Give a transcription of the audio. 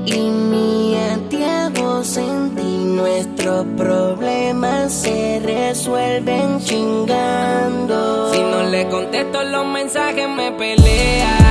Y ni a ti a vos en ti, nuestros problemas se resuelven chingando. Si no le contesto los mensajes me pelea.